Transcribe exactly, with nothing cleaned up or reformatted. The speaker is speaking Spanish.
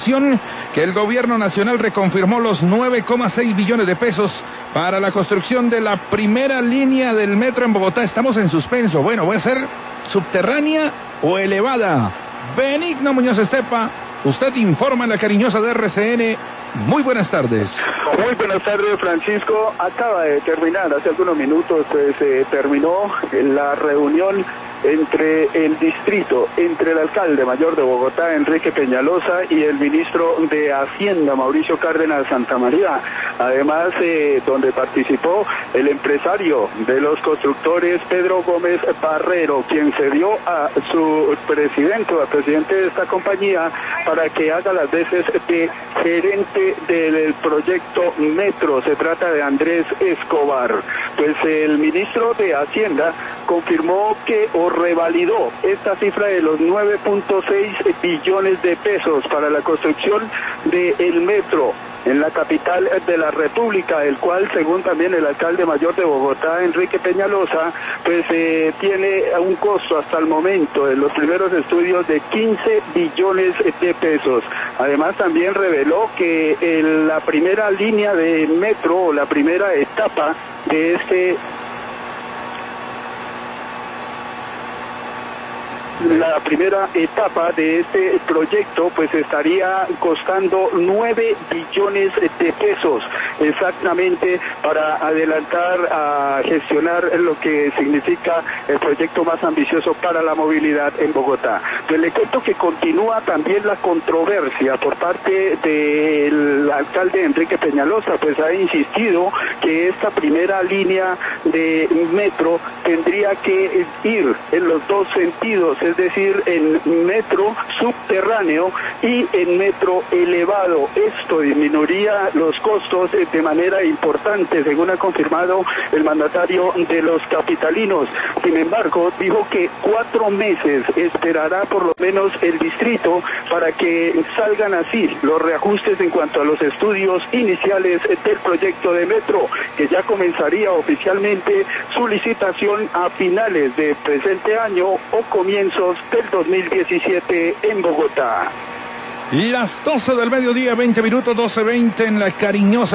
información que el gobierno nacional reconfirmó los nueve coma seis billones de pesos para la construcción de la primera línea del metro en Bogotá. Estamos en suspenso. Bueno, ¿va a ser subterránea o elevada? Benigno Muñoz Estepa, usted informa en la cariñosa de R C N. Muy buenas tardes. Muy buenas tardes, Francisco. Acaba de terminar, hace algunos minutos, pues eh, terminó la reunión entre el distrito, entre el alcalde mayor de Bogotá, Enrique Peñalosa, y el ministro de Hacienda, Mauricio Cárdenas Santamaría. Además, eh, donde participó el empresario de los constructores, Pedro Gómez Barrero, quien se dio a su presidente o al presidente de esta compañía para que haga las veces de gerente del proyecto Metro. Se trata de Andrés Escobar. Pues el ministro de Hacienda confirmó que o revalidó esta cifra de los nueve punto seis billones de pesos para la construcción del metro en la capital de la República, el cual, según también el alcalde mayor de Bogotá, Enrique Peñalosa, pues eh, tiene un costo hasta el momento de los primeros estudios de quince billones de pesos. Además, también reveló que el, la primera línea de metro, o la primera etapa de este La primera etapa de este proyecto pues estaría costando nueve billones de pesos exactamente para adelantar a gestionar lo que significa el proyecto más ambicioso para la movilidad en Bogotá. Pues le cuento que continúa también la controversia por parte del alcalde Enrique Peñalosa, pues ha insistido que esta primera línea de metro tendría que ir en los dos sentidos, es decir, en metro subterráneo y en metro elevado. Esto disminuiría los costos de manera importante, según ha confirmado el mandatario de los capitalinos. Sin embargo, dijo que cuatro meses esperará por lo menos el distrito para que salgan así los reajustes en cuanto a los estudios iniciales del proyecto de metro, que ya comenzaría oficialmente su licitación a finales de presente año o comienzos del dos mil diecisiete en Bogotá. Las doce del mediodía, veinte minutos, doce veinte en la cariñosa